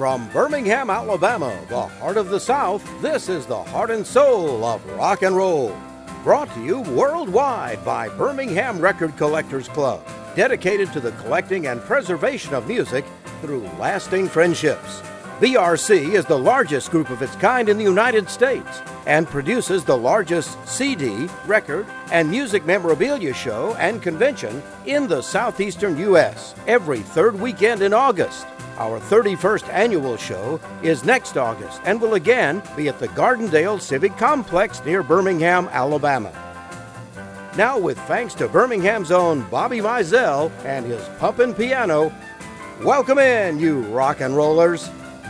From Birmingham, Alabama, the heart of the South, this is the heart and soul of rock and roll. Brought to you worldwide by Birmingham Record Collectors Club, dedicated to the collecting and preservation of music through lasting friendships. BRC is the largest group of its kind in the United States and produces the largest CD, record, and music memorabilia show and convention in the southeastern U.S. every third weekend in August. Our 31st annual show is next August and will again be at the Gardendale Civic Complex near Birmingham, Alabama. Now, with thanks to Birmingham's own Bobby Mizell and his pumpin' piano, welcome in, you rock and rollers.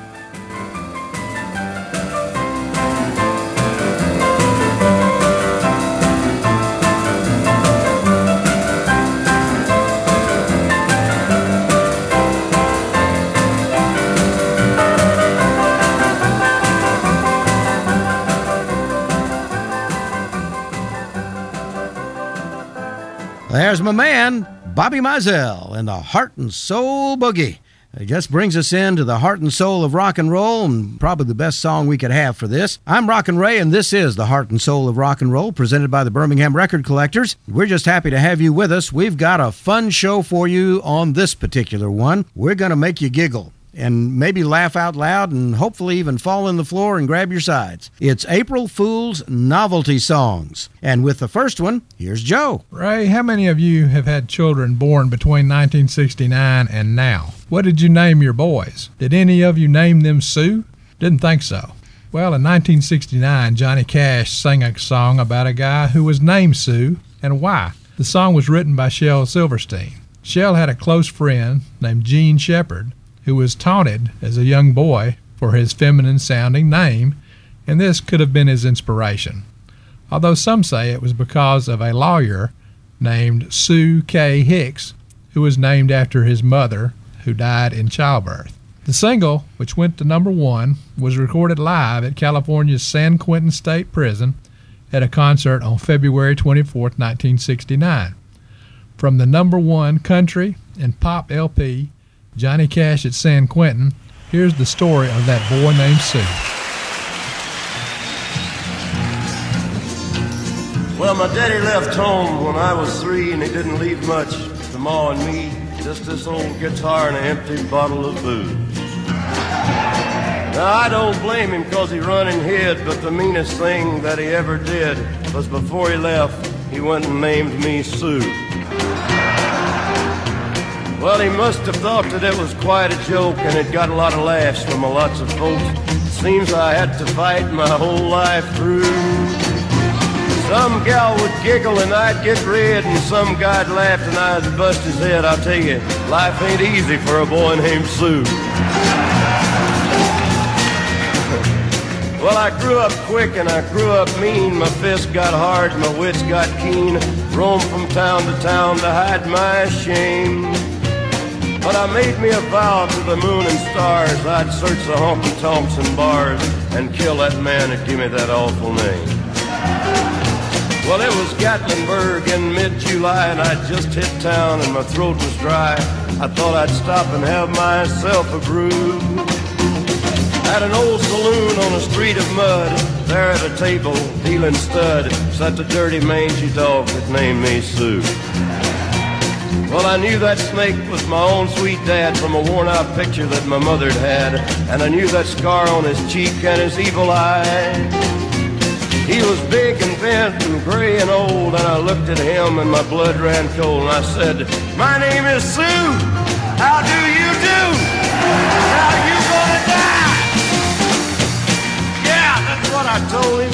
There's my man, Bobby Mizell, and the Heart and Soul Boogie. It just brings us into the heart and soul of rock and roll, and probably the best song we could have for this. I'm Rockin' Ray, and this is the heart and soul of rock and roll, presented by the Birmingham Record Collectors. We're just happy to have you with us. We've got a fun show for you on this particular one. We're going to make you giggle and maybe laugh out loud and hopefully even fall on the floor and grab your sides. It's April Fool's Novelty Songs. And with the first one, here's Joe. Ray, how many of you have had children born between 1969 and now? What did you name your boys? Did any of you name them Sue? Didn't think so. Well, in 1969, Johnny Cash sang a song about a guy who was named Sue and why. The song was written by Shel Silverstein. Shel had a close friend named Gene Shepard, who was taunted as a young boy for his feminine-sounding name, and this could have been his inspiration, although some say it was because of a lawyer named Sue K. Hicks, who was named after his mother, who died in childbirth. The single, which went to number 1, was recorded live at California's San Quentin State Prison at a concert on February 24, 1969. From the number 1 country and pop LP, Johnny Cash at San Quentin, here's the story of that boy named Sue. Well, my daddy left home when I was 3, and he didn't leave much to Ma and me, just this old guitar and an empty bottle of booze. Now, I don't blame him 'cause he run and hid, but the meanest thing that he ever did was before he left, he went and named me Sue. Well, he must have thought that it was quite a joke, and it got a lot of laughs from lots of folks. Seems I had to fight my whole life through. Some gal would giggle and I'd get red, and some guy'd laugh and I'd bust his head. I'll tell you, life ain't easy for a boy named Sue. Well, I grew up quick and I grew up mean. My fists got hard, my wits got keen. Roamed from town to town to hide my shame. But I made me a vow to the moon and stars, I'd search the honky-tonks and bars and kill that man that gave me that awful name. Well, it was Gatlinburg in mid-July, and I'd just hit town and my throat was dry. I thought I'd stop and have myself a brew. At an old saloon on a street of mud, there at a table, dealing stud, sat the dirty mangy dog that named me Sue. Well, I knew that snake was my own sweet dad from a worn-out picture that my mother'd had, and I knew that scar on his cheek and his evil eye. He was big and bent and gray and old, and I looked at him and my blood ran cold, and I said, "My name is Sue. How do you do? How you gonna die?" Yeah, that's what I told him.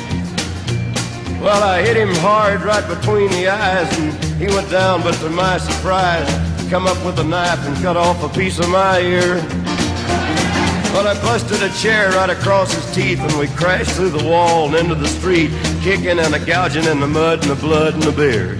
Well, I hit him hard right between the eyes, and he went down, but to my surprise, come up with a knife and cut off a piece of my ear. Well, I busted a chair right across his teeth, and we crashed through the wall and into the street, kicking and gouging in the mud and the blood and the beer.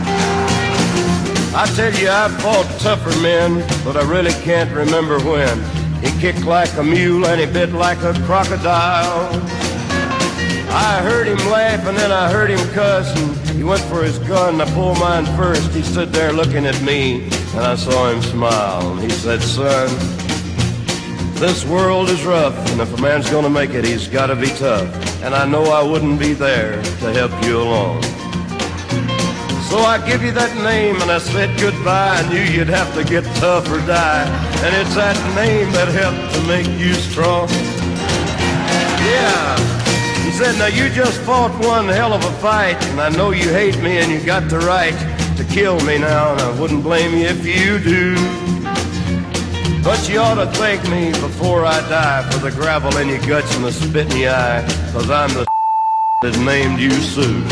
I tell you, I've fought tougher men, but I really can't remember when. He kicked like a mule and he bit like a crocodile. I heard him laugh and then I heard him cuss, and he went for his gun. I pulled mine first. He stood there looking at me, and I saw him smile. And he said, "Son, This world is rough, and if a man's gonna make it, he's gotta be tough. And I know I wouldn't be there to help you along. So I give you that name and I said goodbye. I knew you'd have to get tough or die. And it's that name that helped to make you strong. Yeah. He said, now you just fought one hell of a fight, and I know you hate me and you got the right to kill me now, and I wouldn't blame you if you do. But you ought to thank me before I die for the gravel in your guts and the spit in your eye, 'cause I'm the that named you Sue.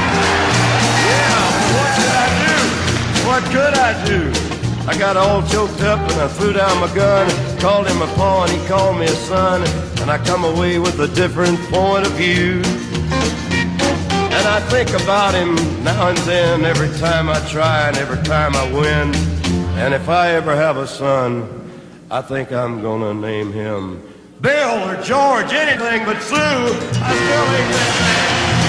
What could I do? I got all choked up and I threw down my gun, called him a paw and he called me a son, and I come away with a different point of view. And I think about him now and then, every time I try and every time I win. And if I ever have a son, I think I'm gonna name him Bill or George, anything but Sue. I still ain't that man.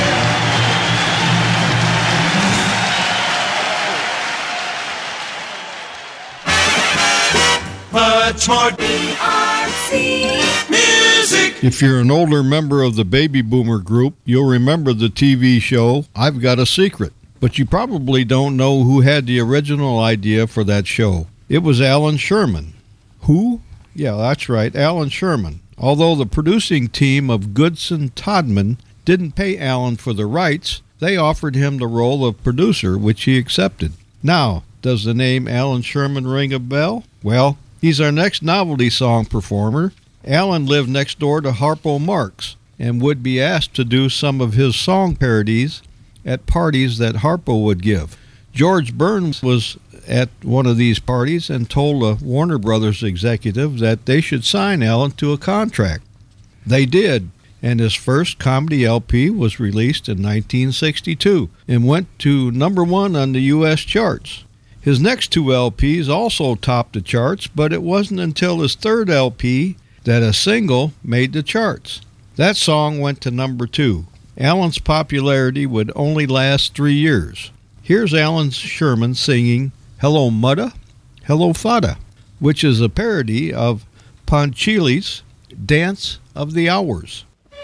Much more BRC music. If you're an older member of the Baby Boomer group, you'll remember the TV show I've Got a Secret. But you probably don't know who had the original idea for that show. It was Alan Sherman. Who? Yeah, that's right, Alan Sherman. Although the producing team of Goodson Todman didn't pay Alan for the rights, they offered him the role of producer, which he accepted. Now, does the name Alan Sherman ring a bell? Well, he's our next novelty song performer. Alan lived next door to Harpo Marx and would be asked to do some of his song parodies at parties that Harpo would give. George Burns was at one of these parties and told a Warner Brothers executive that they should sign Alan to a contract. They did, and his first comedy LP was released in 1962 and went to #1 on the U.S. charts. His next two LPs also topped the charts, but it wasn't until his third LP that a single made the charts. That song went to #2. Alan's popularity would only last 3 years. Here's Alan Sherman singing Hello Mudda, Hello Fada, which is a parody of Ponchili's Dance of the Hours.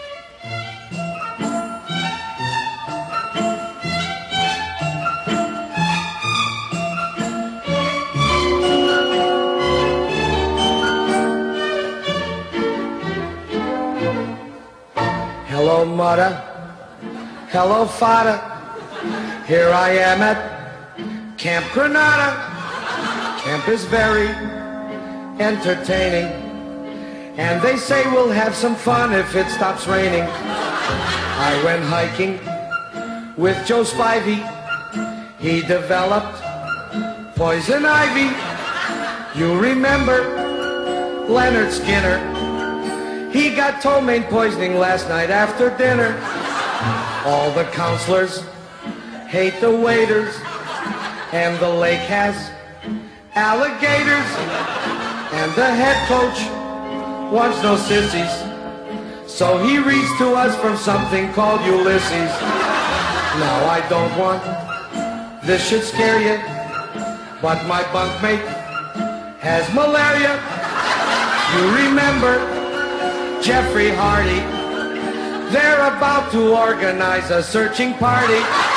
Hello, Mudda. Hello, Fada. Here I am at Camp Granada. Camp is very entertaining, and they say we'll have some fun if it stops raining. I went hiking with Joe Spivey. He developed poison ivy. You remember Leonard Skinner? He got ptomaine poisoning last night after dinner. All the counselors hate the waiters, and the lake has alligators, and the head coach wants no sissies, so he reads to us from something called Ulysses. Now I don't want this should scare you, but my bunkmate has malaria. You remember Jeffrey Hardy? They're about to organize a searching party.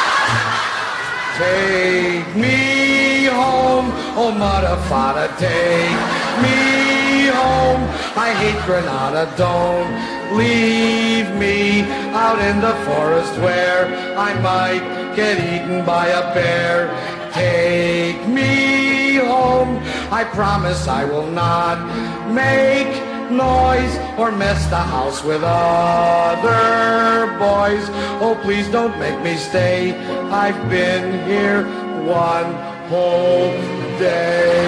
Take me home, oh Mudda Fada, take me home. I hate Granada, don't leave me out in the forest where I might get eaten by a bear. Take me home, I promise I will not make noise or mess the house with other boys. Oh, please don't make me stay. I've been here one whole day.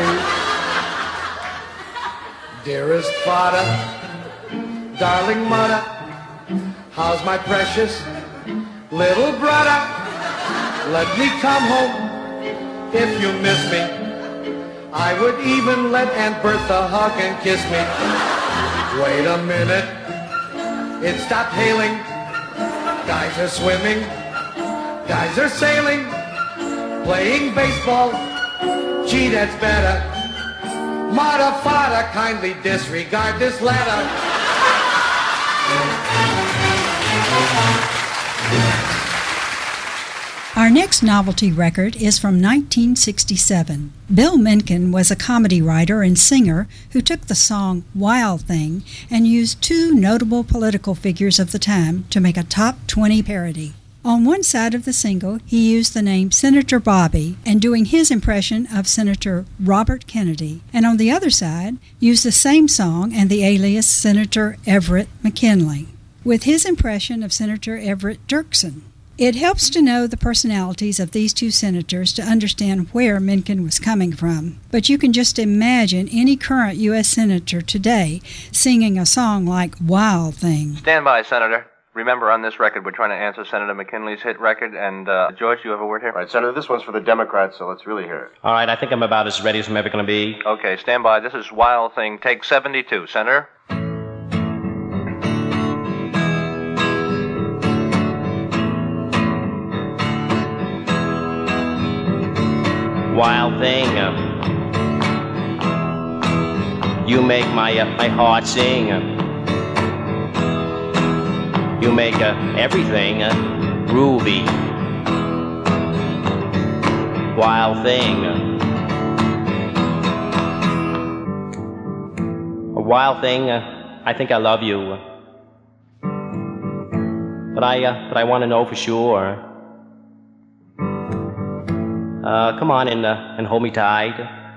Dearest Fada, darling Mudda, how's my precious little brother? Let me come home if you miss me. I would even let Aunt Bertha hug and kiss me. Wait a minute, it stopped hailing. Guys are swimming, guys are sailing, playing baseball. Gee, that's better. Mother, father, kindly disregard this letter. Our next novelty record is from 1967. Bill Menken was a comedy writer and singer who took the song Wild Thing and used two notable political figures of the time to make a top 20 parody. On one side of the single, he used the name Senator Bobby and doing his impression of Senator Robert Kennedy, and on the other side, used the same song and the alias Senator Everett McKinley, with his impression of Senator Everett Dirksen. It helps to know the personalities of these two senators to understand where Menken was coming from, but you can just imagine any current U.S. senator today singing a song like Wild Thing. Stand by, Senator. Remember, on this record, we're trying to answer Senator McKinley's hit record, and, George, you have a word here? All right, Senator, this one's for the Democrats, so let's really hear it. All right, I think I'm about as ready as I'm ever going to be. Okay, stand by. This is Wild Thing, take 72. Senator? Wild thing, you make my heart sing. You make everything groovy. Wild thing, a wild thing. I think I love you, but I want to know for sure. Come on and hold me tight.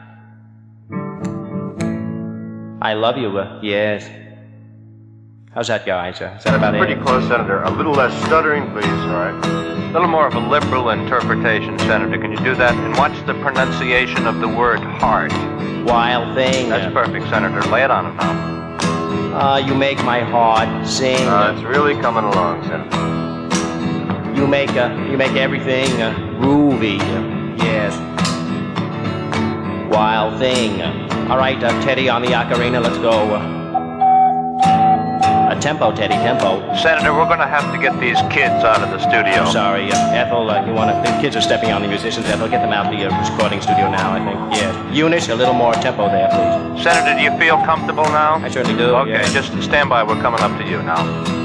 I love you, yes. How's that, guys? Is that about Pretty it? close, Senator. A little less stuttering, please, all right? A little more of a liberal interpretation, Senator. Can you do that? And watch the pronunciation of the word heart. Wild thing. That's perfect, Senator. Lay it on him now. You make my heart sing. It's really coming along, Senator. You make everything groovy. Yes. Wild thing. All right, Teddy, on the ocarina, let's go. Tempo, Teddy, tempo. Senator, we're going to have to get these kids out of the studio. I'm sorry, Ethel, the kids are stepping on the musicians. Ethel, get them out of the recording studio now, I think. Yes. Eunice, a little more tempo there, please. Senator, do you feel comfortable now? I certainly do. Okay, yes. just stand by. We're coming up to you now.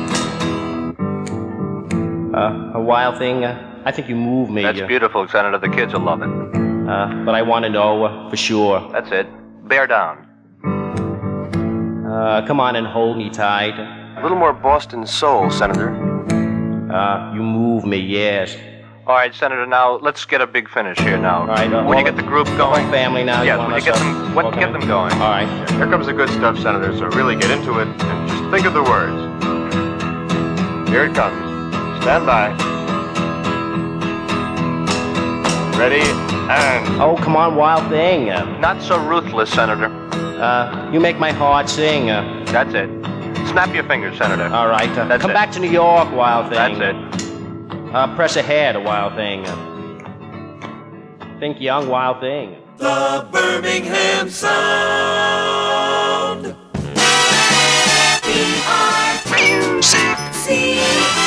A wild thing, I think you move me. That's beautiful, Senator. The kids will love it. But I want to know for sure. That's it. Bear down. Come on and hold me tight. A little more Boston soul, Senator. You move me, yes. All right, Senator, now let's get a big finish here now. All right. When you get the group going. Family now. Yes, when you get them, get them going. All right. Here comes the good stuff, Senator, so really get into it and just think of the words. Here it comes. Stand by. Ready, and... Oh, come on, wild thing. Not so ruthless, Senator. You make my heart sing. That's it. Snap your fingers, Senator. All right. That's come it. back to New York, wild thing. That's it. Press ahead, a wild thing. Think young, wild thing. The Birmingham Sound. B-R-U-C-C.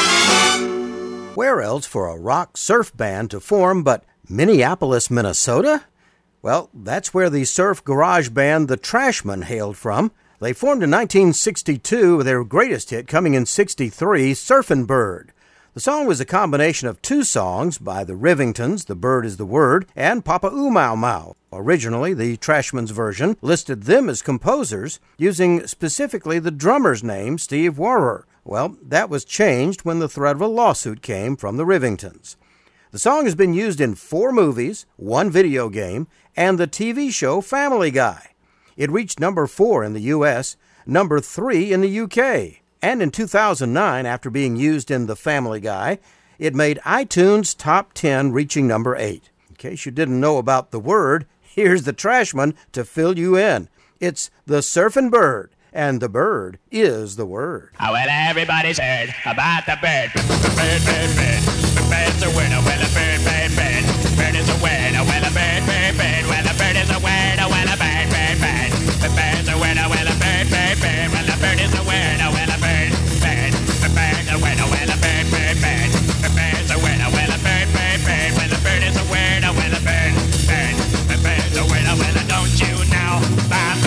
Where else for a rock surf band to form but Minneapolis, Minnesota? Well, that's where the surf garage band The Trashmen hailed from. They formed in 1962 with their greatest hit coming in '63, Surfin' Bird. The song was a combination of two songs by the Rivingtons, The Bird is the Word, and Papa Oo Mau Mau. Originally, the Trashmen's version listed them as composers, using specifically the drummer's name, Steve Wahrer. Well, that was changed when the threat of a lawsuit came from the Rivingtons. The song has been used in 4 movies, 1 video game, and the TV show Family Guy. It reached number 4 in the U.S., number 3 in the U.K., and in 2009, after being used in The Family Guy, it made iTunes Top 10, reaching number 8. In case you didn't know about the word, here's the Trashmen to fill you in. It's the Surfin' Bird, and the bird is the word. Oh, well, everybody's heard about the bird. Bird, bird, bird. The bird's a word. Oh, well, a bird, bird, bird. Bird is a word. Oh, well, a bird, bird, bird. Well, a bird is a word. Oh, well, a bird, bird, bird. The bird's a word. Oh, well, a bird, bird, bird. Well, a bird is a word. Oh, well, a bird, bird. The bird's a word. Oh, well, a bird, bird, bird. The bird's a word. Oh, well, a bird, bird, bird. Well, the bird is a word. Oh, well, a bird, bird. The bird's a word. Oh, well, don't you know?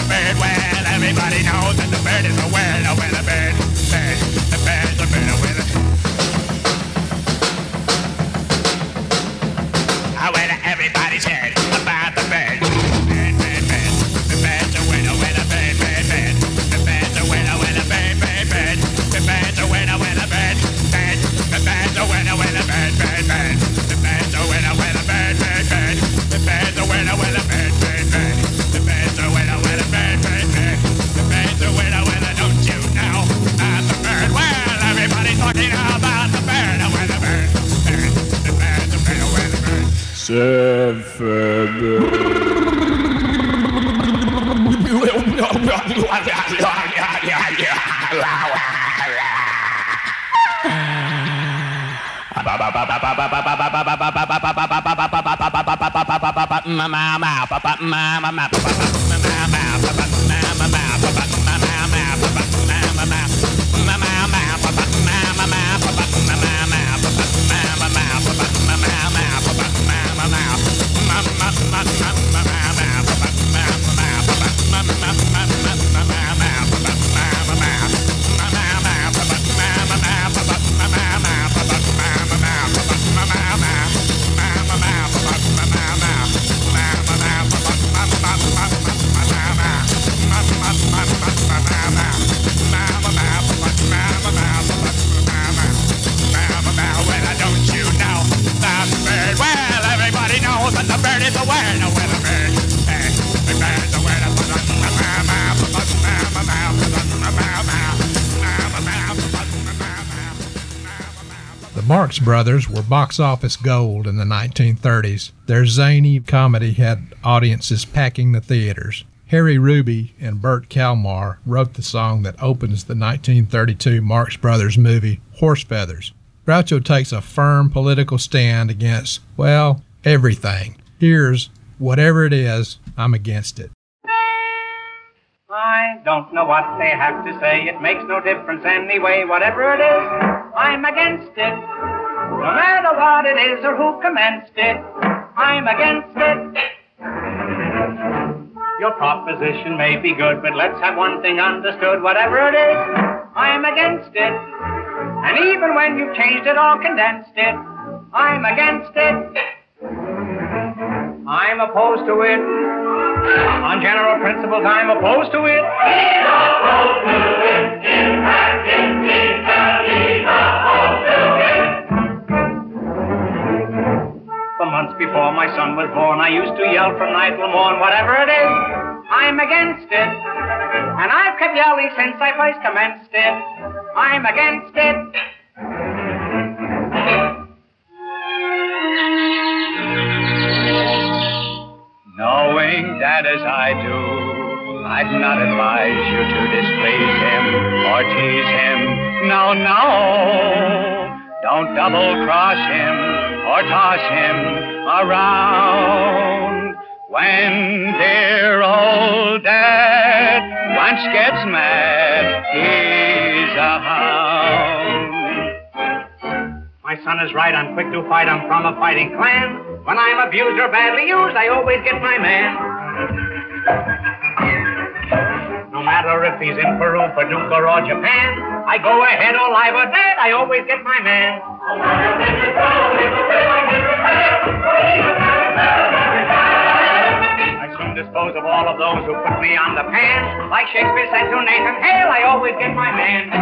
The Marx Brothers were box office gold in the 1930s. Their zany comedy had audiences packing the theaters. Harry Ruby and Burt Kalmar wrote the song that opens the 1932 Marx Brothers movie, Horse Feathers. Groucho takes a firm political stand against, well, everything. Here's Whatever It Is, I'm Against It. I don't know what they have to say. It makes no difference anyway. Whatever it is, I'm against it. No matter what it is or who commenced it, I'm against it. Your proposition may be good, but let's have one thing understood. Whatever it is, I'm against it. And even when you've changed it or condensed it, I'm against it. I'm opposed to it. On general principles, I'm opposed to it. He's opposed to it. In fact, indeed, he's opposed to it. For months before my son was born, I used to yell from night till morn, whatever it is, I'm against it. And I've kept yelling since I first commenced it. I'm against it. Knowing that as I do, I'd not advise you to displease him or tease him. No, no, don't double-cross him or toss him around. When dear old Dad once gets mad, he's a hound. My son is right, I'm quick to fight, I'm from a fighting clan. When I'm abused or badly used, I always get my man. No matter if he's in Peru, Paducah, or Japan, I go ahead or live or dead, I always get my man. I soon dispose of all of those who put me on the pan. Like Shakespeare said to Nathan Hale, I always get my man.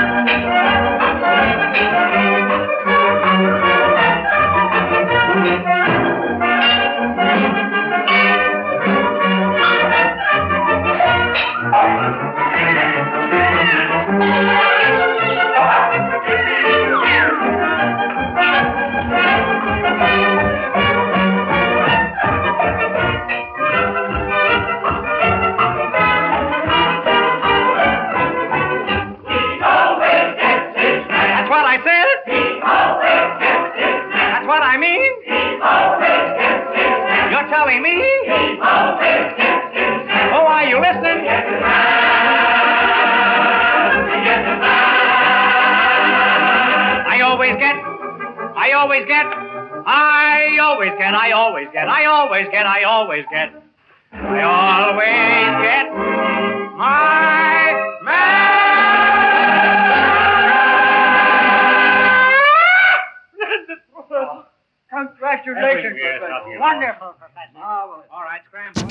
Congratulations, Professor. Wonderful, Professor. Oh, all right, scramble.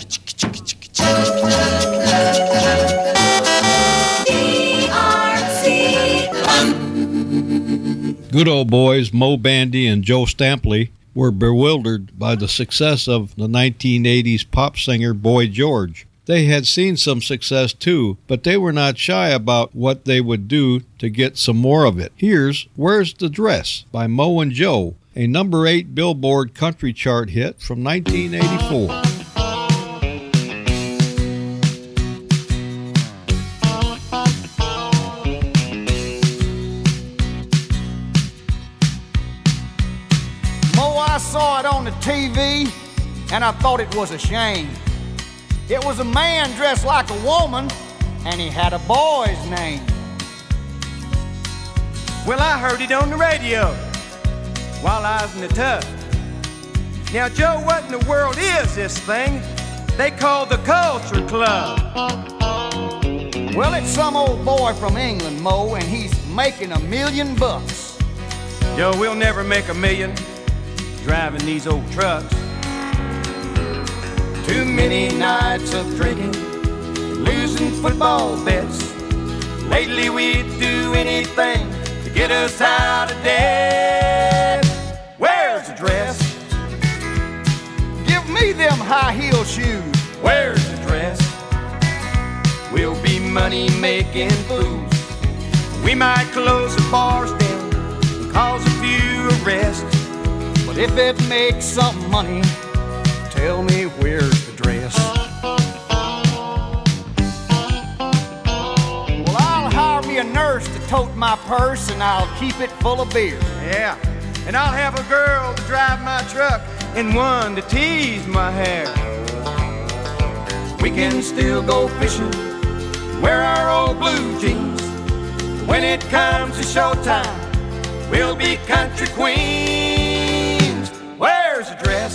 Good old boys Mo Bandy and Joe Stampley were bewildered by the success of the 1980s pop singer Boy George. They had seen some success too, but they were not shy about what they would do to get some more of it. Here's Where's the Dress by Mo and Joe, a number 8 Billboard country chart hit from 1984. I saw it on the TV, and I thought it was a shame. It was a man dressed like a woman, and he had a boy's name. Well, I heard it on the radio while I was in the tub. Now, Joe, what in the world is this thing they call the Culture Club? Well, it's some old boy from England, Mo, and he's making $1 million. Joe, we'll never make $1 million driving these old trucks. Too many nights of drinking, losing football bets. Lately we'd do anything to get us out of debt. Where's the dress? Give me them high-heel shoes. Where's the dress? We'll be money-making fools. We might close the bars down and cause a few arrests. But if it makes some money, tell me where's the dress? Well, I'll hire me a nurse to tote my purse, and I'll keep it full of beer. Yeah, and I'll have a girl to drive my truck and one to tease my hair. We can still go fishing, wear our old blue jeans. When it comes to showtime, we'll be country queens. Where's the dress?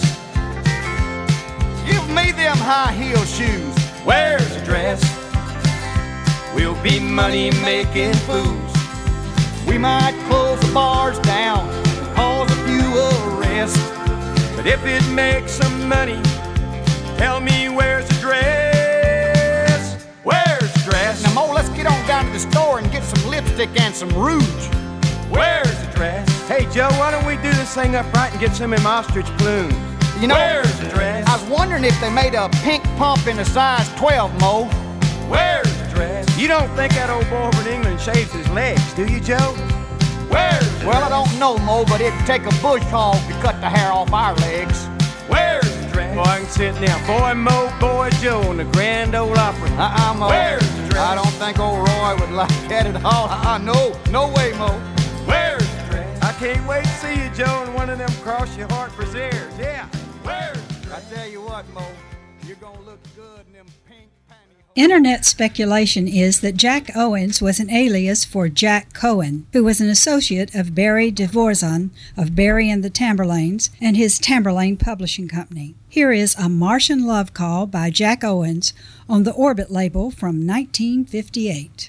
Give me them high-heel shoes. Where's the dress? We'll be money-making fools. We might close the bars down and cause a few arrests. But if it makes some money, tell me where's the dress? Where's the dress? Now, Mo, let's get on down to the store and get some lipstick and some rouge. Where's the dress? Hey, Joe, why don't we do this thing up right and get some of them ostrich plumes? You know, where's the dress? I was wondering if they made a pink pump in a size 12, Mo. Where's the dress? You don't think that old boy over in England shaves his legs, do you, Joe? Where's the Well, dress? I don't know, Mo, but it'd take a bush hog to cut the hair off our legs. Where's the dress? Boy, I can sit now. Boy Mo, Boy Joe on the Grand Ole Opry. Mo. Where's the dress? I don't think old Roy would like that at all. No way, Mo. Where's the dress? I can't wait to see you, Joe, in one of them cross your heart brassieres. Yeah. Where's the dress? I tell you what, Mo, you're gonna look good in them pink pantyhose. Internet speculation is that Jack Owens was an alias for Jack Cohen, who was an associate of Barry Dvorak of Barry and the Tamberlanes and his Tamberlane Publishing Company. Here is A Martian Love Call by Jack Owens on the Orbit label from 1958.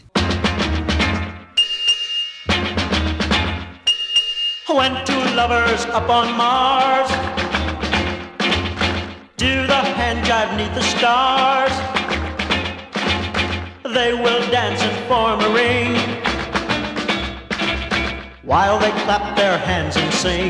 When two lovers up on Mars do the hand jive 'neath the stars, they will dance and form a ring while they clap their hands and sing.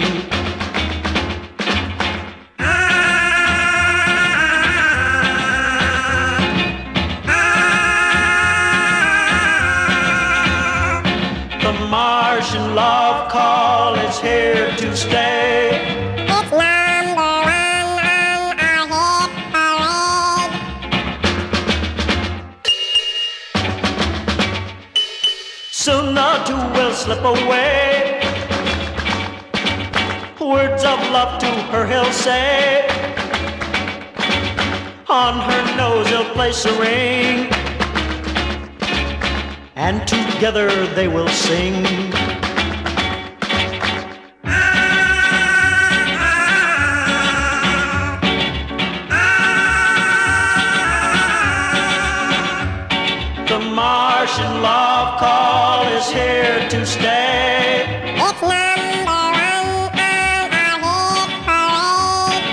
The Martian love call is here to stay. It's number 1 on our hit parade. Soon the two will slip away. Words of love to her he'll say. On her nose he'll place a ring, and together they will sing. The Martian love call is here to stay. It's number 1 on our hit parade.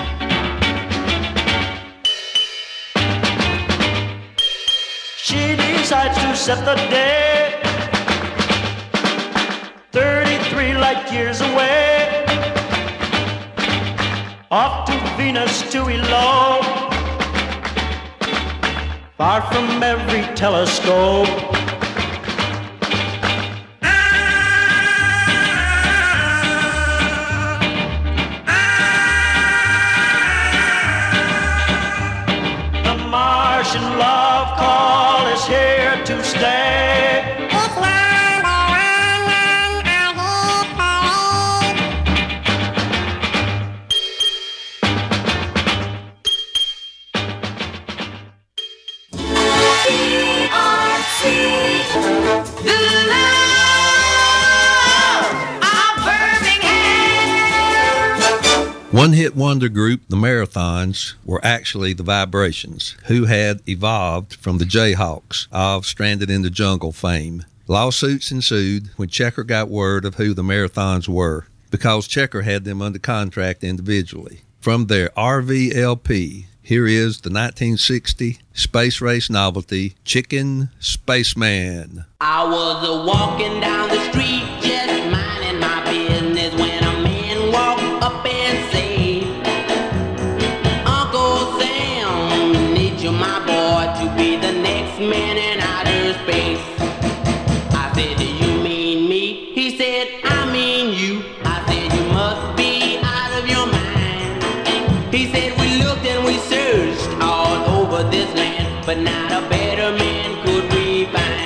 She decides to set the day 33 light years away, off to Venus to elope, far from every telescope. Martian love call is here to stay. It's number 1 on our hit parade. The love of Birmingham. One-hit wonder group, the Marathons, were actually the Vibrations, who had evolved from the Jayhawks of Stranded in the Jungle fame. Lawsuits ensued when Checker got word of who the Marathons were, because Checker had them under contract individually. From their RVLP, here is the 1960 space race novelty, Chicken Spaceman. I was walking down the street, just minding my business, when a man walked up and said, Uncle Sam, need you, my boy, to be the next man in outer space. I said, do you mean me? He said, I mean you. I said, you must be out of your mind. He said, we looked and we searched all over this land, but not a better man could we find.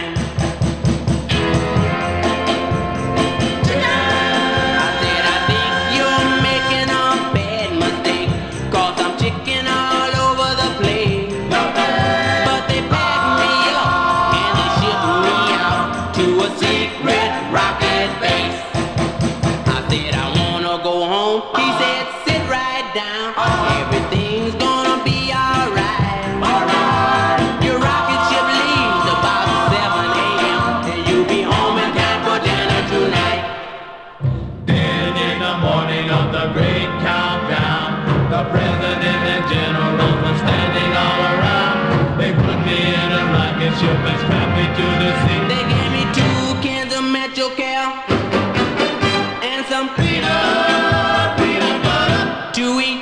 They gave me 2 cans of Metro Cal and some peanut butter to eat.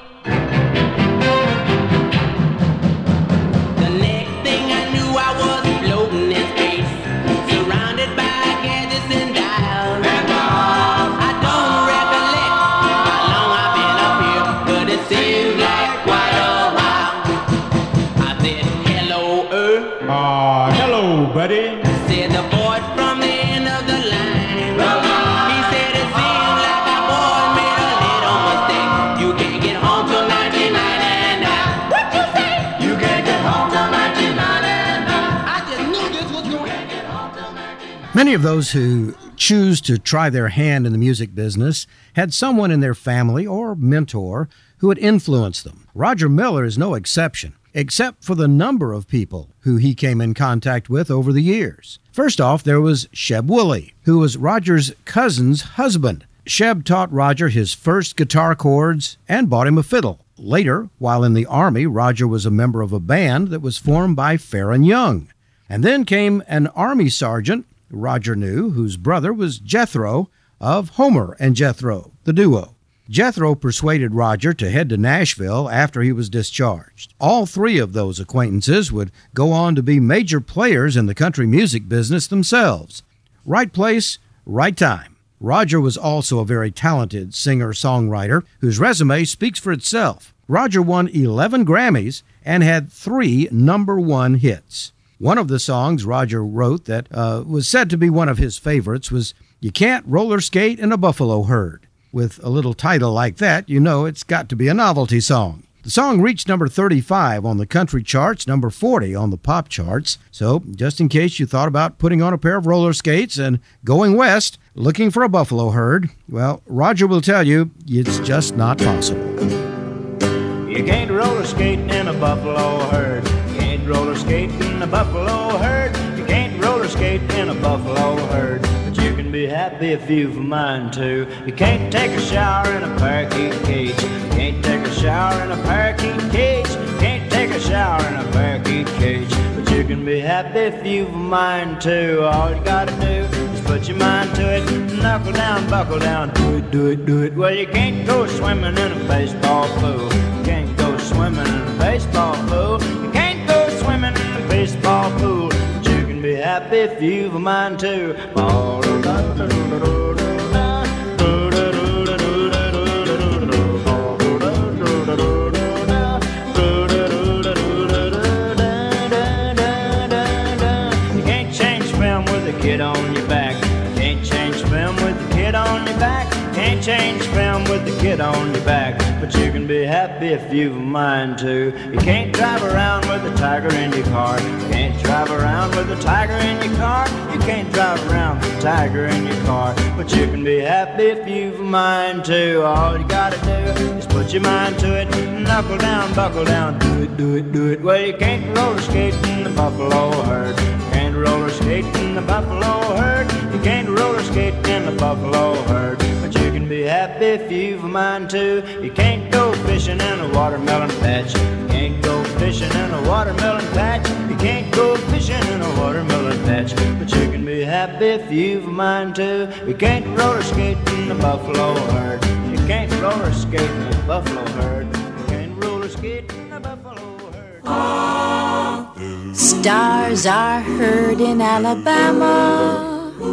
The next thing I knew, I was floating in space, surrounded by gadgets and dials. I don't recollect how long I've been up here, but it seems like quite a while. I said, hello, Earth. Hello, buddy. Said the boy from the end of the line. He said it seems like our boy made a little mistake. You can't get home till 1999. What you say? You can't get home till 1999. I just knew this was going to happen. Many of those who choose to try their hand in the music business had someone in their family or mentor who had influenced them. Roger Miller is no exception, except for the number of people who he came in contact with over the years. First off, there was Sheb Wooley, who was Roger's cousin's husband. Sheb taught Roger his first guitar chords and bought him a fiddle. Later, while in the Army, Roger was a member of a band that was formed by Farron Young. And then came an Army sergeant Roger knew, whose brother was Jethro of Homer and Jethro, the duo. Jethro persuaded Roger to head to Nashville after he was discharged. All 3 of those acquaintances would go on to be major players in the country music business themselves. Right place, right time. Roger was also a very talented singer-songwriter whose resume speaks for itself. Roger won 11 Grammys and had 3 #1 hits. One of the songs Roger wrote that was said to be one of his favorites was You Can't Roller Skate in a Buffalo Herd. With a little title like that, you know it's got to be a novelty song. The song reached number 35 on the country charts, number 40 on the pop charts. So, just in case you thought about putting on a pair of roller skates and going west, looking for a buffalo herd, well, Roger will tell you it's just not possible. You can't roller skate in a buffalo herd. You can't roller skate in a buffalo herd. You can't roller skate in a buffalo herd. But you can be happy if you've a mind to. You can't take a shower in a parakeet cage. You can't take a shower in a parakeet cage. You can't take a shower in a parakeet cage. But you can be happy if you've a mind to. All you gotta do is put your mind to it. Knuckle down, buckle down, do it, do it, do it. Well, you can't go swimming in a baseball pool. You can't go swimming in a baseball pool. You can't go swimming in a baseball pool. But you can be happy if you've a mind to. kid on your back, but you can be happy if you've a mind to. You can't drive around with a tiger in your car. You can't drive around with a tiger in your car. You can't drive around with a tiger in your car, but you can be happy if you've a mind to. All you gotta do is put your mind to it. Knuckle down, buckle down, do it, do it, do it. Well, you can't roller skate in the buffalo herd. You can't roller skate in the buffalo herd. You can't roller skate in the buffalo herd, but you can be happy if you've a mind to. You can't go fishing in a watermelon patch. You can't go fishing in a watermelon patch. You can't go fishing in a watermelon patch, but you can be happy if you've a mind to. You can't roller skate in the buffalo herd. You can't roller skate in the buffalo herd. You can't roller skate in the buffalo herd. Stars are heard in Alabama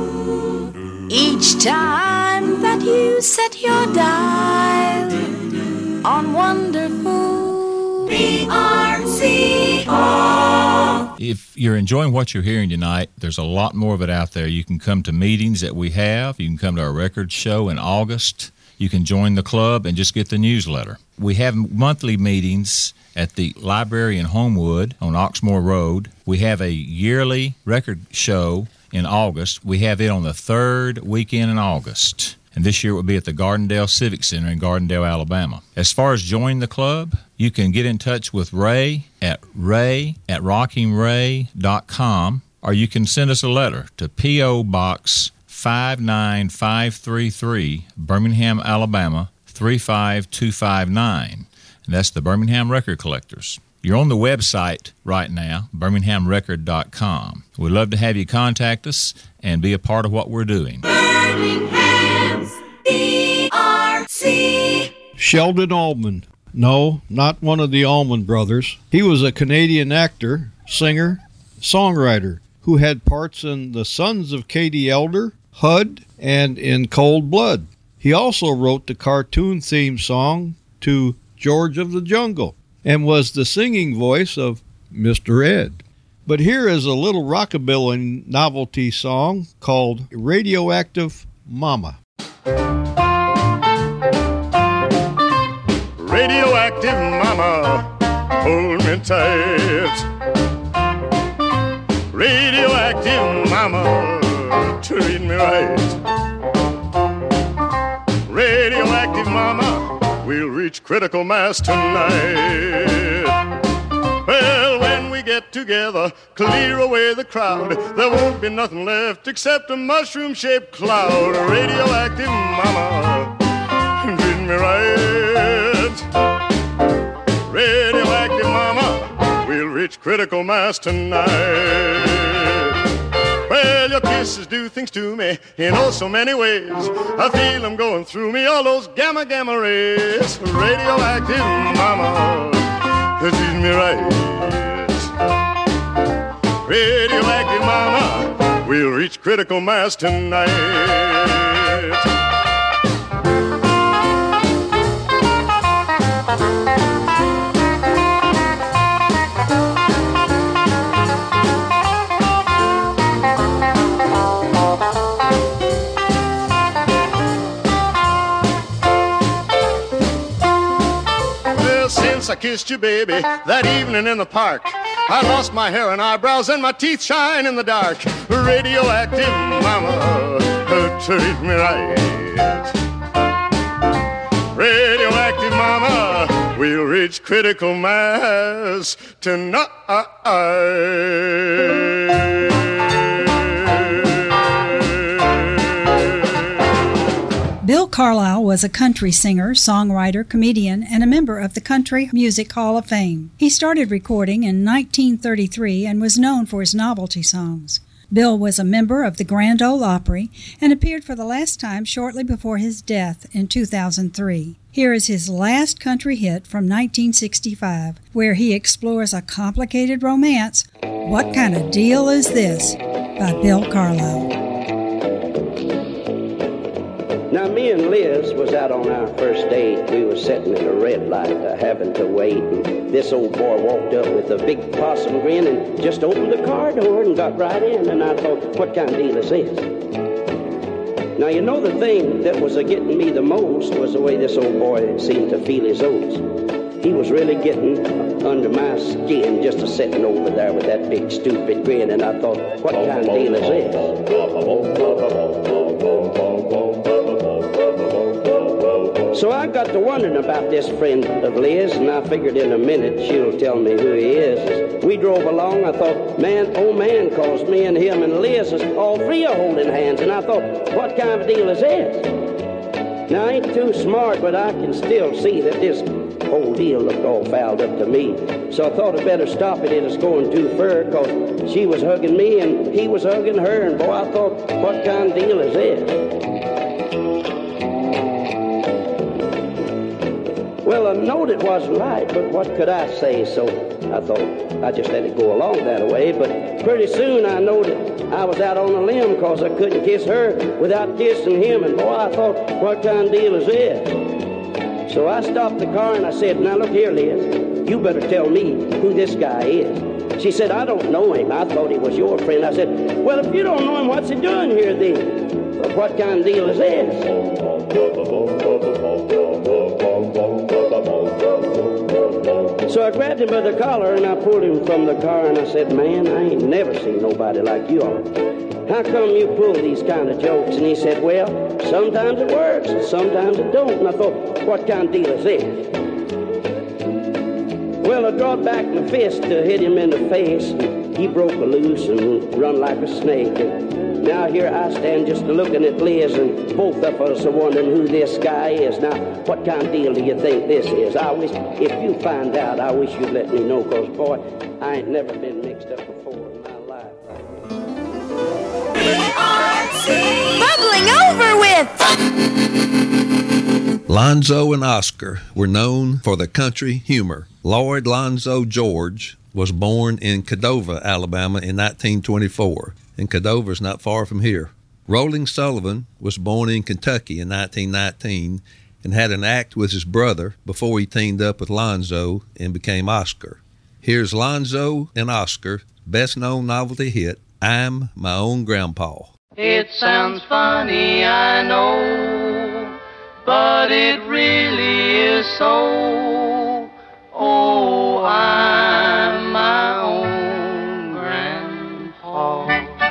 each time that you set your dial on wonderful BRC. If you're enjoying what you're hearing tonight, there's a lot more of it out there. You can come to meetings that we have. You can come to our record show in August. You can join the club and just get the newsletter. We have monthly meetings at the library in Homewood on Oxmoor Road. We have a yearly record show in August. We have it on the third weekend in August. And this year it will be at the Gardendale Civic Center in Gardendale, Alabama. As far as joining the club, you can get in touch with Ray at rockingray.com, or you can send us a letter to P.O. Box 59533, Birmingham, Alabama, 35259. And that's the Birmingham Record Collectors. You're on the website right now, birminghamrecord.com. We'd love to have you contact us and be a part of what we're doing. Birmingham's BRC. Sheldon Allman. No, not one of the Allman Brothers. He was a Canadian actor, singer, songwriter who had parts in The Sons of Katie Elder, HUD, and in Cold Blood. He also wrote the cartoon theme song to George of the Jungle and was the singing voice of Mr. Ed. But here is a little rockabilly novelty song called Radioactive Mama. Radioactive mama, hold me tight. Radioactive mama, treat me right. Radioactive mama, we'll reach critical mass tonight. Well, when we get together, clear away the crowd. There won't be nothing left except a mushroom-shaped cloud. Radioactive mama, treat me right. Radioactive mama, we'll reach critical mass tonight. Well, your kisses do things to me in oh so many ways. I feel them going through me, all those gamma rays. Radioactive mama, treat me right. Radioactive mama, we'll reach critical mass tonight. I kissed you, baby, that evening in the park. I lost my hair and eyebrows and my teeth shine in the dark. Radioactive mama, treat me right. Radioactive mama, we'll reach critical mass tonight. Bill Carlisle was a country singer, songwriter, comedian, and a member of the Country Music Hall of Fame. He started recording in 1933 and was known for his novelty songs. Bill was a member of the Grand Ole Opry and appeared for the last time shortly before his death in 2003. Here is his last country hit from 1965, where he explores a complicated romance, What Kind of Deal Is This? By Bill Carlisle. Now, me and Liz was out on our first date. We were sitting at a red light, having to wait. And this old boy walked up with a big possum grin and just opened the car door and got right in. And I thought, what kind of deal is this? Now, you know, the thing that was getting me the most was the way this old boy seemed to feel his oats. He was really getting under my skin just a-sitting over there with that big stupid grin, and I thought, what kind of deal is this? So I got to wondering about this friend of Liz, and I figured in a minute she'll tell me who he is. As we drove along, I thought, man, old man calls me and him and Liz, all three are holding hands, and I thought, what kind of deal is this? Now, I ain't too smart, but I can still see that this whole deal looked all fouled up to me. So I thought I'd better stop it. It was going too far, because she was hugging me and he was hugging her, and boy, I thought, what kind of deal is this? Well, I knowed it wasn't right, but what could I say? So I thought I just let it go along that way. But pretty soon I knowed that I was out on a limb, because I couldn't kiss her without kissing him. And boy, I thought, what kind of deal is this? So I stopped the car and I said, now look here, Liz, you better tell me who this guy is. She said, I don't know him. I thought he was your friend. I said, well, if you don't know him, what's he doing here then? What kind of deal is this? So I grabbed him by the collar and I pulled him from the car and I said, man, I ain't never seen nobody like you are. How come you pull these kind of jokes? And he said, well, sometimes it works and sometimes it don't. And I thought, what kind of deal is this? Well, I drawed back my fist to hit him in the face. He broke loose and run like a snake. And now here I stand just looking at Liz, and both of us are wondering who this guy is. Now, what kind of deal do you think this is? I wish, if you find out, I wish you'd let me know, because, boy, I ain't never been mixed up before in my life. Bubbling over with! Lonzo and Oscar were known for their country humor. Lloyd Lonzo George was born in Cadova, Alabama in 1924. And Cadover's not far from here. Rolling Sullivan was born in Kentucky in 1919 and had an act with his brother before he teamed up with Lonzo and became Oscar. Here's Lonzo and Oscar's best-known novelty hit, I'm My Own Grandpa. It sounds funny, I know, but it really is so. Oh, I'm my own grandpa.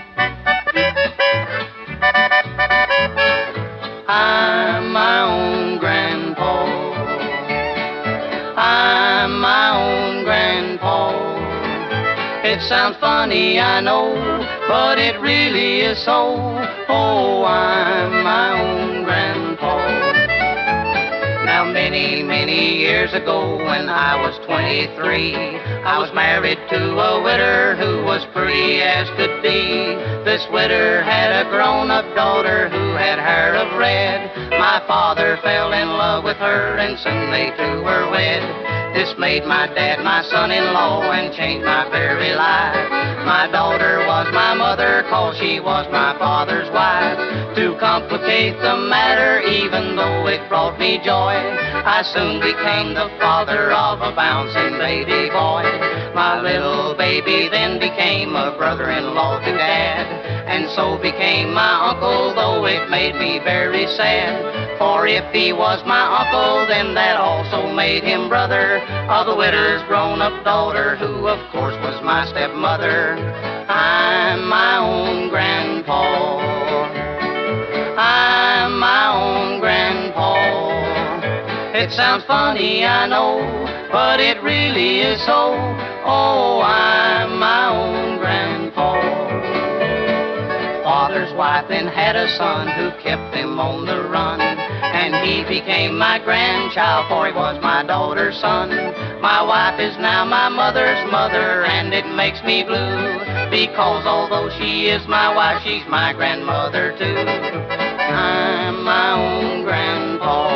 I'm my own grandpa. I'm my own grandpa. It sounds funny, I know, but it really is so. Oh, I'm my own grandpa. Now, many, many years ago, when I was 23, I was married to a widder who was pretty as could be. This widder had a grown-up daughter who had hair of red. My father fell in love with her, and soon they two were wed. This made my dad my son-in-law and changed my very life. My daughter was my mother, 'cause she was my father's wife. To complicate the matter, even though it brought me joy, I soon became the father of a bouncing baby boy. My little baby then became a brother-in-law to Dad, and so became my uncle, though it made me very sad. For if he was my uncle, then that also made him brother of the widow's grown-up daughter, who of course was my stepmother. I'm my own grandpa. I'm my own grandpa. It sounds funny, I know, but it really is so. Oh, I'm my own grandpa. Father's wife then had a son who kept him on the run, and he became my grandchild, for he was my daughter's son. My wife is now my mother's mother, and it makes me blue, because although she is my wife, she's my grandmother too. I'm my own grandpa.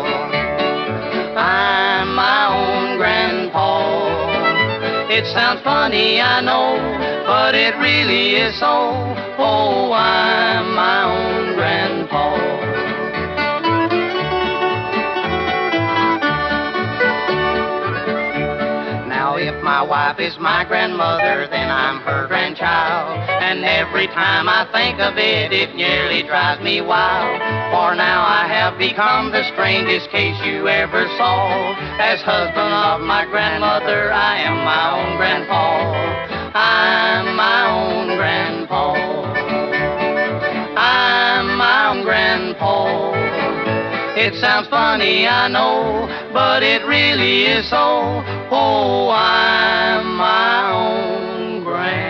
I'm my own grandpa. It sounds funny, I know, but it really is so. Oh, I'm my own grandpa. Now, if my wife is my grandmother, then I'm her grandchild. And every time I think of it, it nearly drives me wild. For now I have become the strangest case you ever saw. As husband of my grandmother, I am my own grandpa. I'm my own grandpa. I'm my own grandpa. It sounds funny, I know, but it really is so. Oh, I'm my own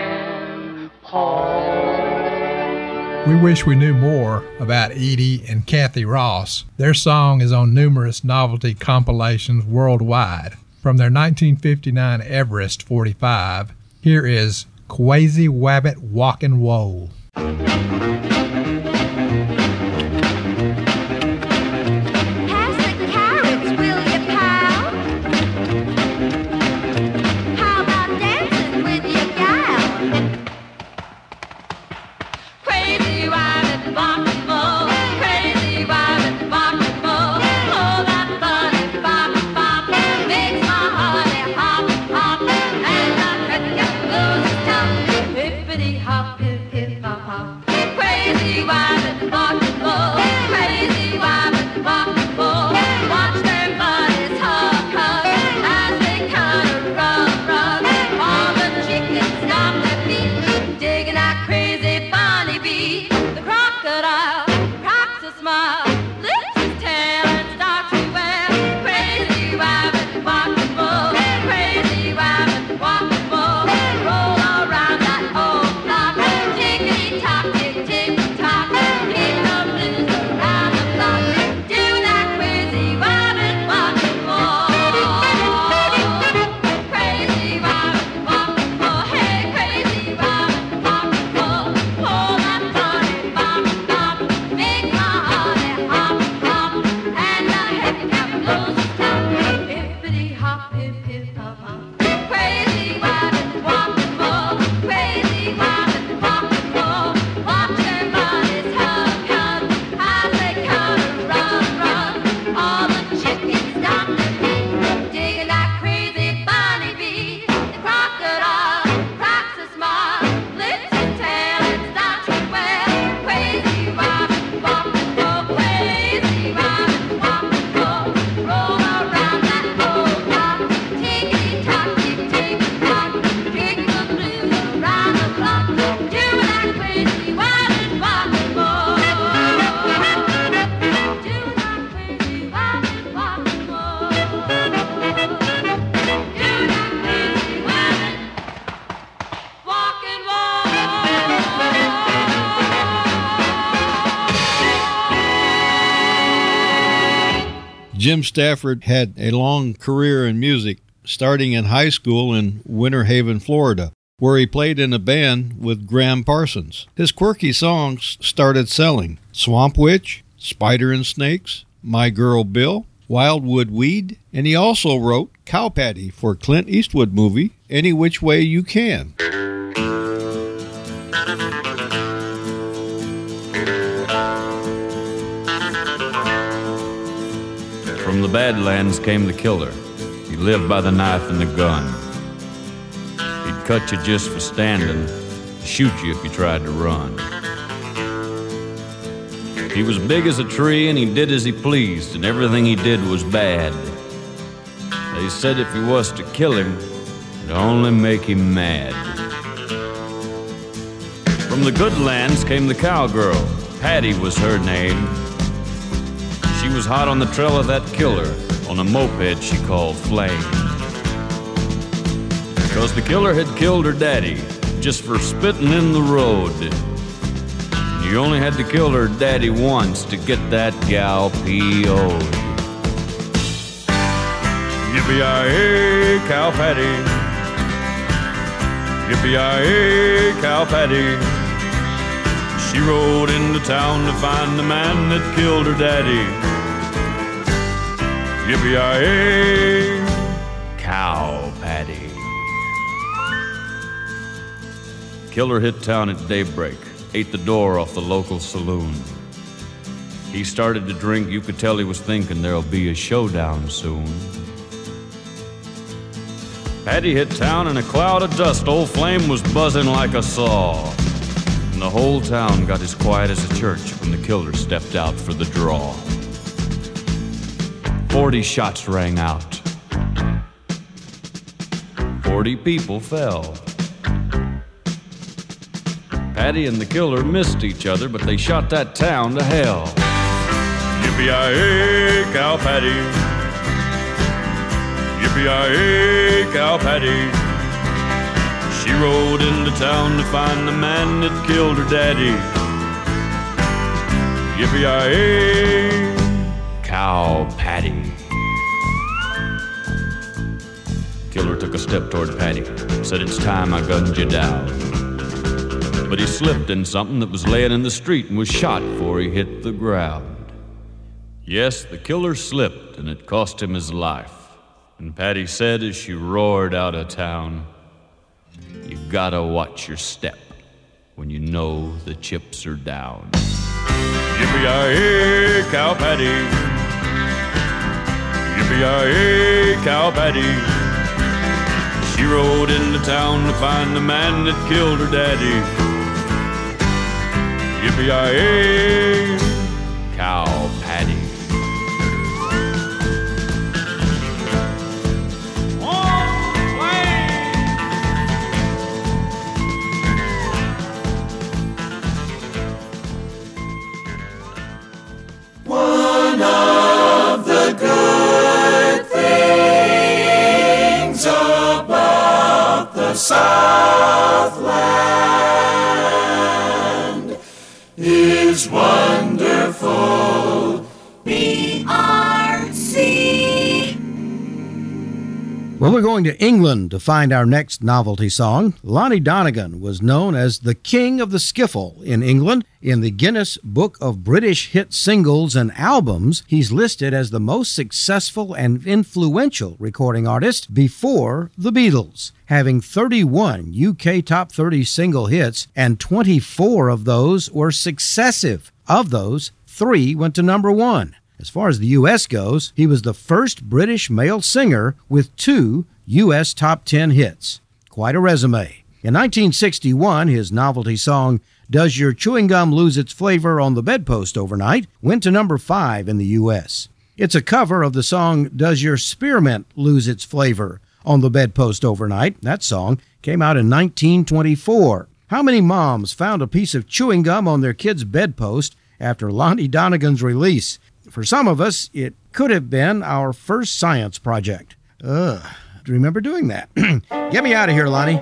grandpa. We wish we knew more about Edie and Kathy Ross. Their song is on numerous novelty compilations worldwide. From their 1959 Everest 45, here is Quasi Wabbit Walkin' Wool. Jim Stafford had a long career in music, starting in high school in Winter Haven, Florida, where he played in a band with Graham Parsons. His quirky songs started selling: Swamp Witch, Spider and Snakes, My Girl Bill, Wildwood Weed, and he also wrote Cow Patty for Clint Eastwood movie Any Which Way You Can. From the Badlands came the killer. He lived by the knife and the gun. He'd cut you just for standing, shoot you if you tried to run. He was big as a tree and he did as he pleased, and everything he did was bad. They said if you was to kill him, it'd only make him mad. From the good lands came the cowgirl. Patty was her name. She was hot on the trail of that killer, on a moped she called Flame. 'Cause the killer had killed her daddy just for spitting in the road. You only had to kill her daddy once to get that gal P.O.'d. Yippee-yi-yay, Cow Patty. Yippee-yi-yay, Cow Patty. She rode into town to find the man that killed her daddy. Yippee-yi-yay, Cow Patty. Killer hit town at daybreak, ate the door off the local saloon. He started to drink, you could tell he was thinking there'll be a showdown soon. Paddy hit town in a cloud of dust. Old Flame was buzzing like a saw. And the whole town got as quiet as a church when the killer stepped out for the draw. 40 shots rang out. 40 people fell. Paddy and the killer missed each other, but they shot that town to hell. Yippee-yi-hey, cow Paddy. Yippee-yi-hey, cow Paddy. She rode into town to find the man that killed her daddy. Yippee-yi-hey, cow Paddy. Killer took a step toward Paddy, said, "It's time I gunned you down." But he slipped in something that was laying in the street and was shot before he hit the ground. Yes, the killer slipped, and it cost him his life. And Paddy said as she roared out of town, "You gotta watch your step when you know the chips are down." Yippee-yi-hey, cow Paddy. Yippee-yi-hey, cow Paddy. She rode into town to find the man that killed her daddy. Yippee-yi-hey, cow Paddy. One of the good things about the Southland is wonderful. BRC. Well, we're going to England to find our next novelty song. Lonnie Donegan was known as the King of the Skiffle in England. In the Guinness Book of British Hit Singles and Albums, he's listed as the most successful and influential recording artist before the Beatles, having 31 UK Top 30 single hits, and 24 of those were successive. Of those, 3 went to number 1. As far as the U.S. goes, he was the first British male singer with 2 U.S. top 10 hits. Quite a resume. In 1961, his novelty song, Does Your Chewing Gum Lose Its Flavor on the Bedpost Overnight, went to number 5 in the U.S. It's a cover of the song Does Your Spearmint Lose Its Flavor on the Bedpost Overnight. That song came out in 1924. How many moms found a piece of chewing gum on their kid's bedpost after Lonnie Donegan's release? For some of us, it could have been our first science project. Do you remember doing that? Get me out of here, Lonnie.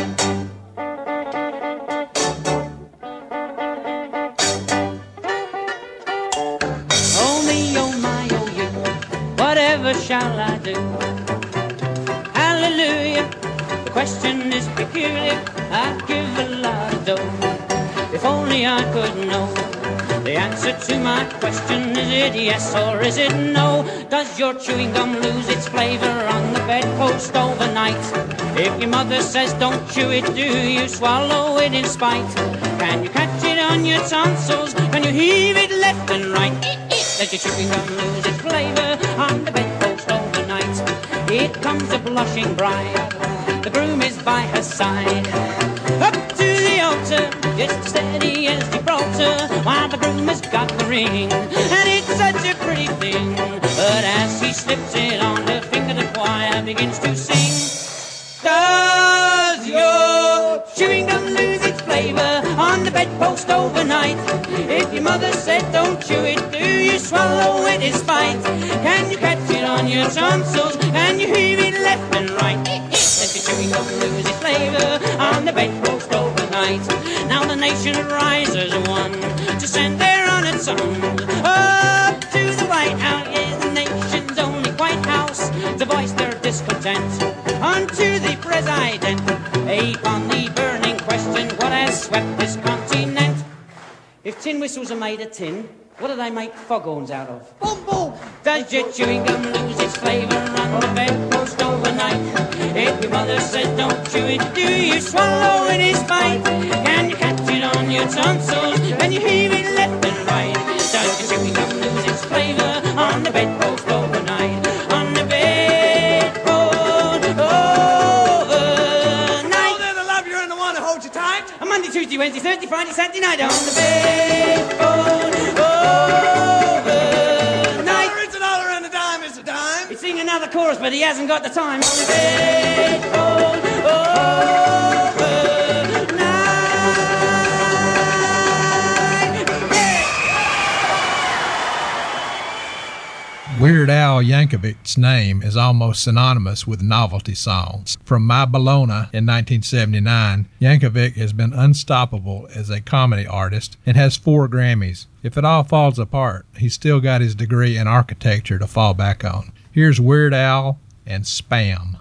Oh me, oh my, oh you, whatever shall I do? Hallelujah, the question is peculiar, I'd give a lot of dough if only I could know. The answer to my question, is it yes or is it no? Does your chewing gum lose its flavor on the bedpost overnight? If your mother says don't chew it, do you swallow it in spite? Can you catch it on your tonsils? Can you heave it left and right? Does your chewing gum lose its flavor on the bedpost overnight? It comes a blushing bride, the groom is by her side. Up to the altar, it's steady as Gibraltar, while the groom has got the ring, and it's such a pretty thing. But as he slips it on her finger, the choir begins to sing. Does your chewing gum lose its flavor on the bedpost overnight? If your mother said don't chew it, do you swallow it in spite? Can you catch it on your tonsils? Can you heave it left and right? Does your chewing gum lose its flavor on the bedpost overnight? Now the nation rises one to send their honored sons up to the White House. Yes, the nation's only White House to voice their discontent unto the president. Upon the burning question, what has swept this continent? If tin whistles are made of tin, what do they make foghorns out of? Boom, boom! Does your chewing gum lose its flavor on the bedpost overnight? If your mother says don't chew it, do you swallow it in spite? Can you catch it on your tonsils? Can you heave it left and right? Does your chewing gum lose its flavor on the bedpost overnight? On the bedpost overnight. Tuesday, Wednesday, Thursday, Friday, Saturday night on the baseball overnight. It's a dollar and a dime is a dime. He's singing another chorus, but he hasn't got the time. On the baseball Weird Al Yankovic's name is almost synonymous with novelty songs. From My Bologna in 1979, Yankovic has been unstoppable as a comedy artist and has 4 Grammys. If it all falls apart, he's still got his degree in architecture to fall back on. Here's Weird Al and Spam.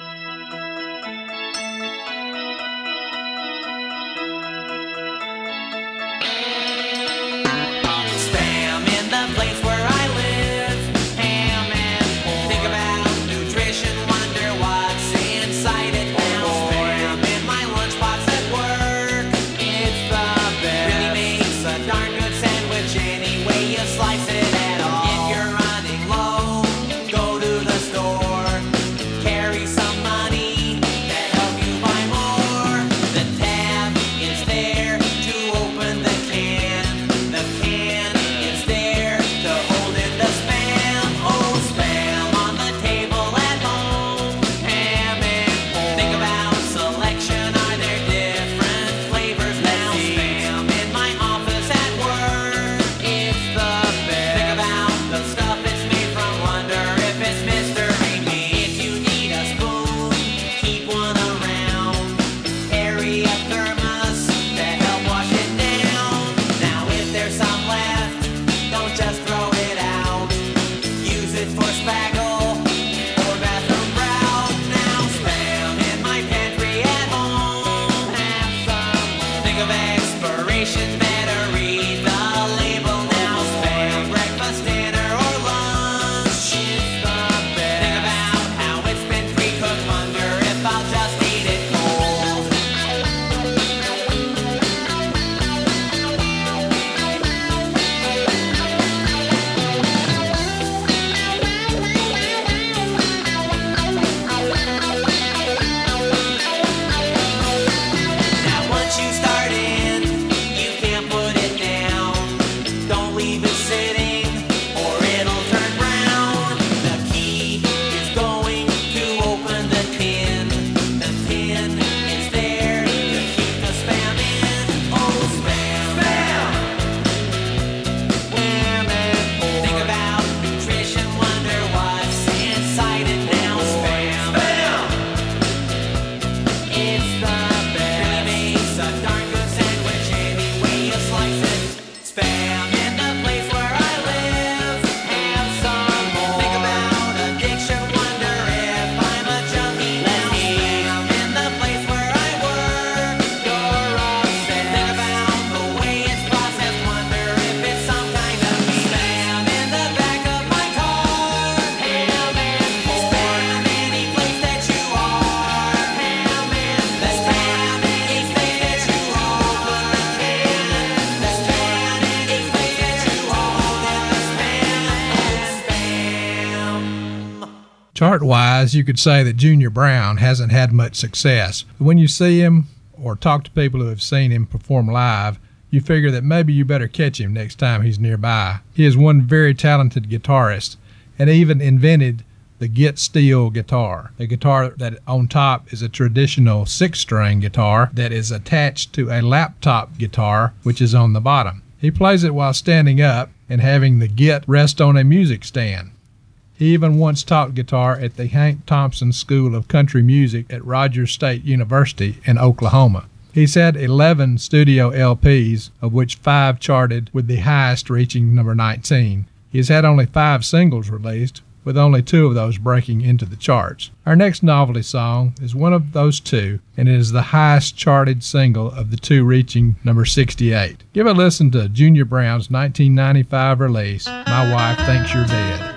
Chart-wise, you could say that Junior Brown hasn't had much success. But when you see him or talk to people who have seen him perform live, you figure that maybe you better catch him next time he's nearby. He is one very talented guitarist and even invented the Get Steel guitar, a guitar that on top is a traditional 6-string guitar that is attached to a laptop guitar, which is on the bottom. He plays it while standing up and having the Get rest on a music stand. He even once taught guitar at the Hank Thompson School of Country Music at Rogers State University in Oklahoma. He's had 11 studio LPs, of which 5 charted, with the highest reaching number 19. He has had only 5 singles released, with only 2 of those breaking into the charts. Our next novelty song is one of those 2, and it is the highest charted single of the 2 reaching number 68. Give a listen to Junior Brown's 1995 release, My Wife Thinks You're Dead.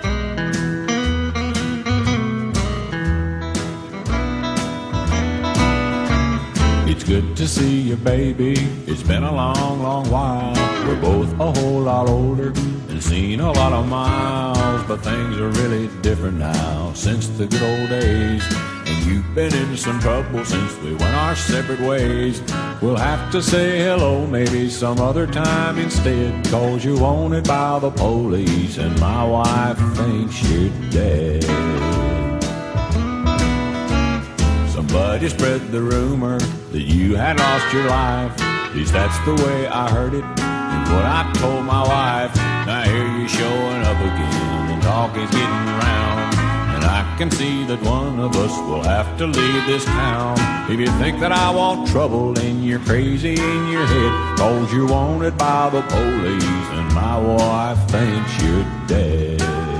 It's good to see you, baby. It's been a long, long while. We're both a whole lot older and seen a lot of miles, but things are really different now since the good old days. And you've been in some trouble since we went our separate ways. We'll have to say hello maybe some other time instead, 'cause you're wanted by the police and my wife thinks you're dead. Somebody spread the rumor that you had lost your life. At least that's the way I heard it and what I told my wife. Now here you're showing up again and talk is getting round, and I can see that one of us will have to leave this town. If you think that I want trouble, then you're crazy in your head, 'cause you're wanted by the police and my wife thinks you're dead.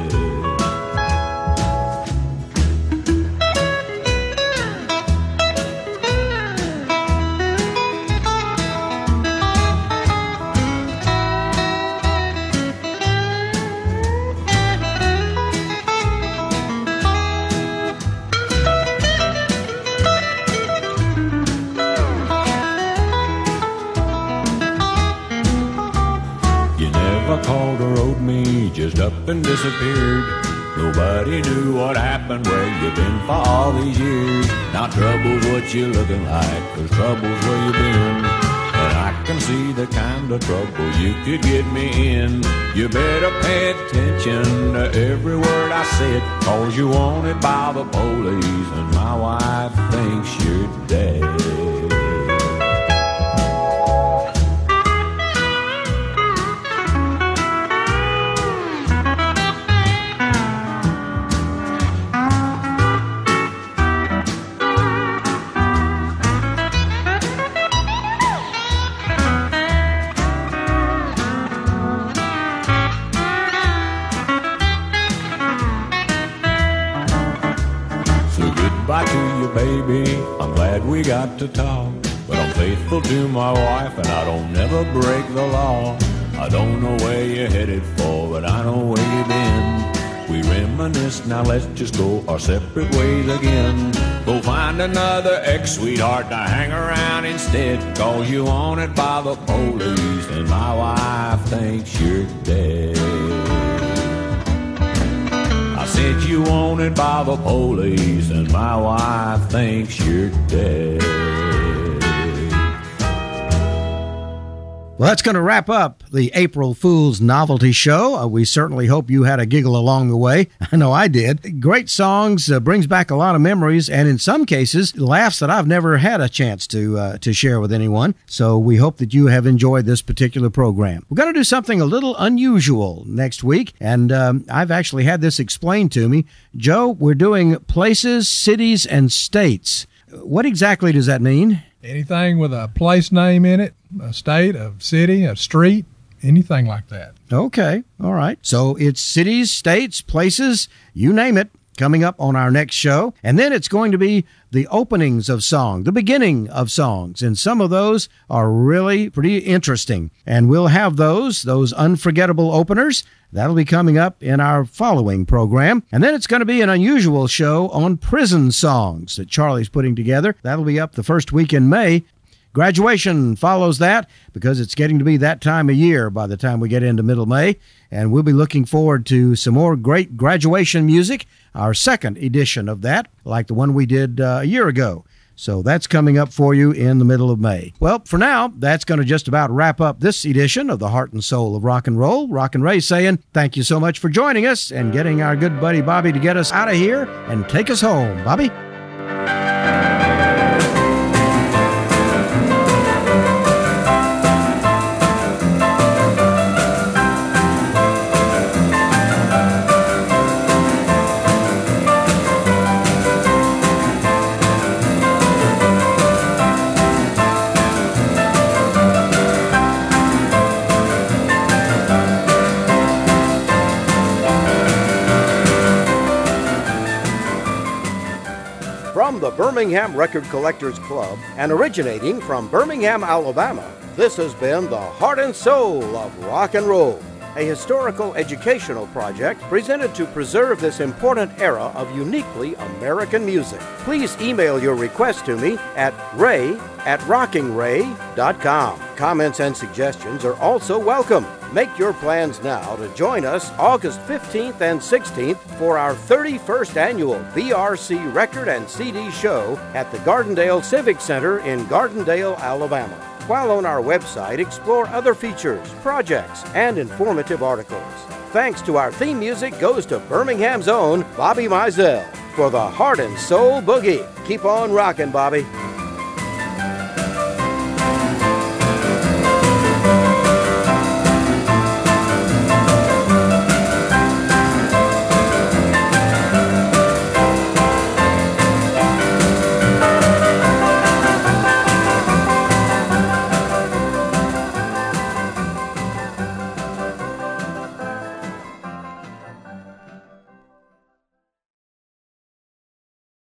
Called or wrote me, just up and disappeared. Nobody knew what happened, where you've been for all these years. Now trouble's what you're looking like, 'cause trouble's where you've been. And I can see the kind of trouble you could get me in. You better pay attention to every word I said, 'cause you're wanted by the police and my wife thinks you're dead. Goodbye to you, baby, I'm glad we got to talk. But I'm faithful to my wife and I don't never break the law. I don't know where you're headed for, but I know where you've been. We reminisce, now let's just go our separate ways again. Go find another ex-sweetheart to hang around instead, 'cause you're wanted by the police and my wife thinks you're dead. I said you wanted by the police and my wife thinks you're dead. Well, that's going to wrap up the April Fool's Novelty Show. We certainly hope you had a giggle along the way. I know I did. Great songs, brings back a lot of memories, and in some cases, laughs that I've never had a chance to share with anyone. So we hope that you have enjoyed this particular program. We're going to do something a little unusual next week, and I've actually had this explained to me. Joe, we're doing places, cities, and states. What exactly does that mean? Anything with a place name in it, a state, a city, a street, anything like that. Okay, all right. So it's cities, states, places, you name it, coming up on our next show. And then it's going to be the openings of song, the beginning of songs. And some of those are really pretty interesting. And we'll have those unforgettable openers. That'll be coming up in our following program. And then it's going to be an unusual show on prison songs that Charlie's putting together. That'll be up the first week in May. Graduation follows that because it's getting to be that time of year by the time we get into middle May. And we'll be looking forward to some more great graduation music, our second edition of that, like the one we did a year ago. So that's coming up for you in the middle of May. Well, for now, that's going to just about wrap up this edition of the Heart and Soul of Rock and Roll. Rock and Ray saying thank you so much for joining us and getting our good buddy Bobby to get us out of here and take us home. Bobby? From the Birmingham Record Collectors Club and originating from Birmingham, Alabama, this has been the Heart and Soul of Rock and Roll, a historical educational project presented to preserve this important era of uniquely American music. Please email your request to me at ray@rockingray.com. Comments and suggestions are also welcome. Make your plans now to join us August 15th and 16th for our 31st annual BRC Record and CD show at the Gardendale Civic Center in Gardendale, Alabama. While on our website, explore other features, projects, and informative articles. Thanks to our theme music goes to Birmingham's own Bobby Mizell for the Heart and Soul Boogie. Keep on rocking, Bobby.